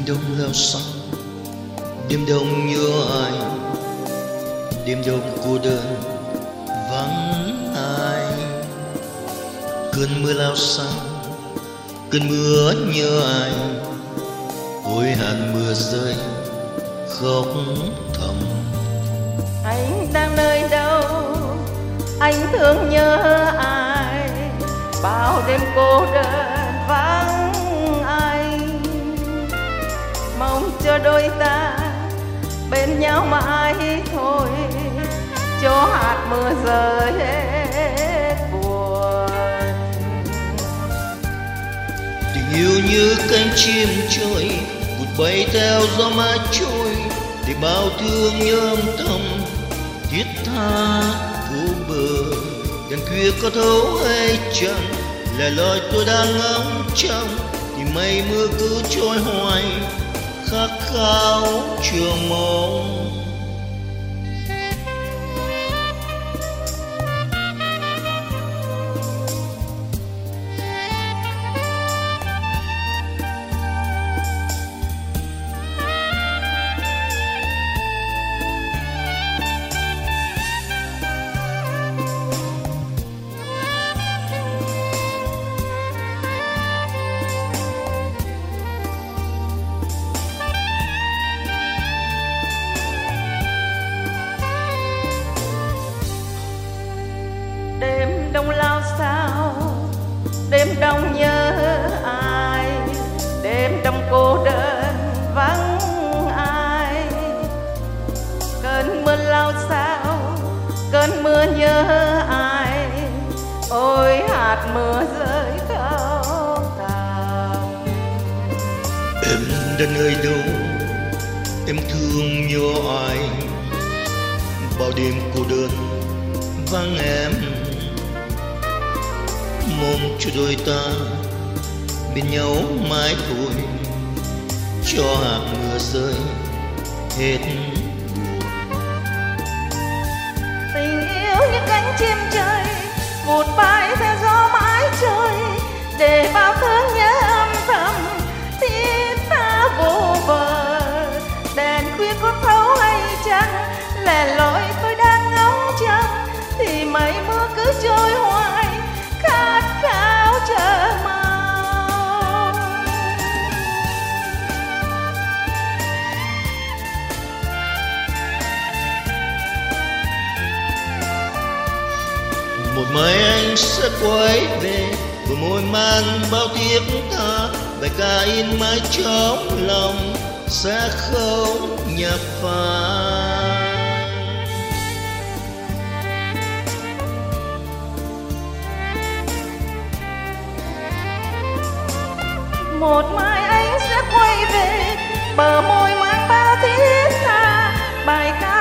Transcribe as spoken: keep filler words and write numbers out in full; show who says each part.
Speaker 1: đông lao sao, đêm đông nhớ ai, đêm đông cô đơn vắng ai. Cơn mưa lao sao, cơn mưa nhớ ai, ôi hạt mưa rơi khóc thầm.
Speaker 2: Anh đang nơi đâu, anh thương nhớ ai, bao đêm cô đơn vắng anh. Mong cho đôi ta bên nhau mãi thôi, cho hạt mưa rơi hết buồn.
Speaker 1: Tình yêu như cánh chim trôi, vụt bay theo gió mãi trôi, để bao thương nhớ âm thầm thiết tha vô bờ. Đèn khuya có thấu hay chẳng, là lời tôi đang ngóng trông, thì mây mưa cứ trôi hoài khát khao chờ mong.
Speaker 2: Đêm đông lao sao, đêm đông nhớ ai, đêm đông cô đơn vắng ai. Cơn mưa lao sao, cơn mưa nhớ ai, ôi hạt mưa rơi khóc thầm.
Speaker 1: Em đã nơi đâu, em thương nhớ ai, bao đêm cô đơn vắng em. Mong cho đôi ta bên nhau mãi thôi, cho hạt mưa rơi hết buồn.
Speaker 2: Tình yêu như cánh chim trời, vụt bay theo gió mãi trôi, để bao thương nhớ âm thầm thiết tha vô bờ. Đèn khuya có thấu hay chăng, lẻ loi tôi đang ngóng trông, thì mấy mưa cứ trôi hoài khát khao chờ mong.
Speaker 1: Một mai anh sẽ quay về, bờ môi mang bao tiếc tha, bài ca in mãi trong lòng sẽ không nhập phai.
Speaker 2: Một mai anh sẽ quay về, bờ môi mang bao thiết tha, bài ca